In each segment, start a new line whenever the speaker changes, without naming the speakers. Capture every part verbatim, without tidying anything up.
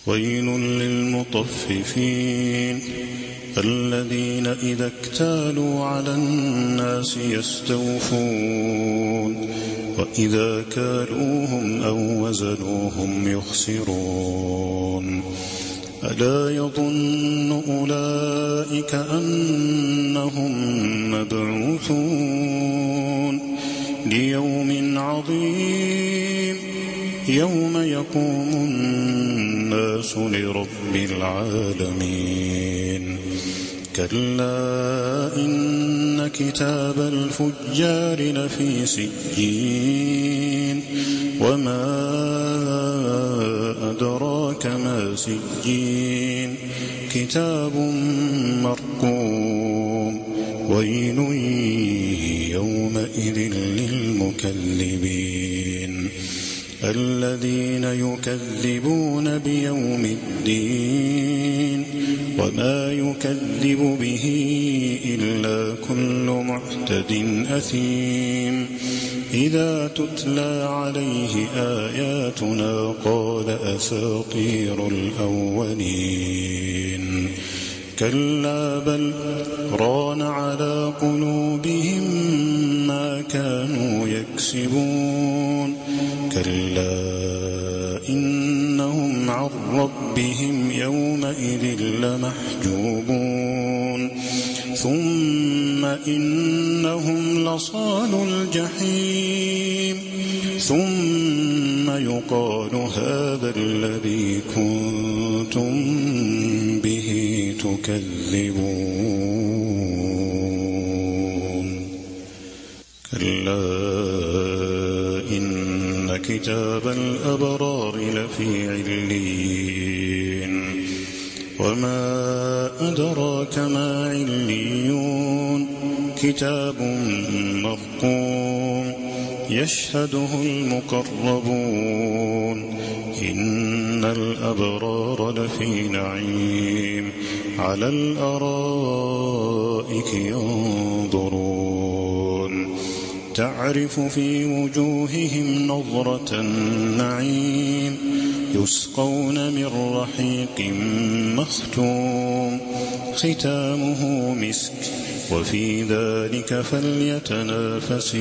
ويل للمطففين الذين إذا اكتالوا على الناس يستوفون وإذا كالوهم أو وزنوهم يخسرون ألا يظن أولئك أنهم مبعوثون ليوم عظيم يوم يقوم الناس لرب العالمين كلا إن كتاب الفجار لفي سجين وما أدراك ما سجين كتاب مرقوم ويل يومئذ للمكذبين الذين يكذبون بيوم الدين وما يكذب به إلا كل معتد أثيم إذا تتلى عليه آياتنا قال أساطير الأولين كلا بل ران على قلوبهم ما كانوا يكسبون كلا إنهم عن ربهم يومئذ لمحجوبون ثم إنهم لصالو الجحيم ثم يقال هذا الذي كنتم به تكذبون كلا إن كتاب الأبرار لفي عليين وما أدراك ما عليون كتاب مرقوم يشهده المقربون إن الأبرار لفي نعيم على الأرائك ينظرون تعرف في وجوههم نظرة النعيم يسقون من رحيق مختوم ختامه مسك وفي ذلك فليتنافس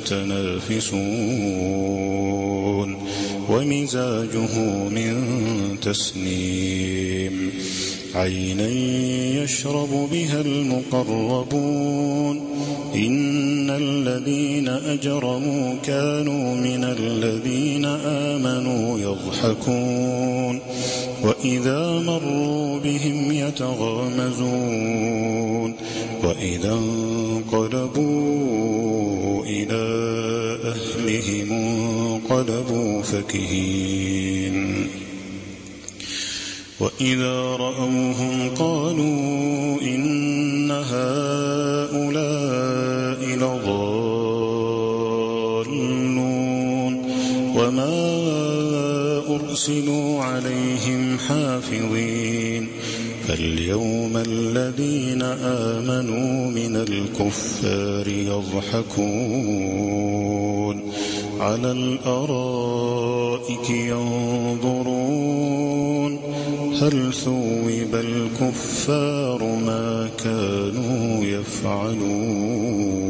المتنافسون ومزاجه من تسنيم عينا يشرب بها المقربون إن الذين أجرموا كانوا من الذين آمنوا يضحكون وإذا مروا بهم يتغامزون وإذا انقلبوا إلى أهلهم انقلبوا فكهين وإذا رأوهم قالوا إن هؤلاء لضالون وما أرسلوا عليهم حافظين فاليوم الذين آمنوا من الكفار يضحكون على الأرائك ينظرون هل ثوب الكفار ما كانوا يفعلون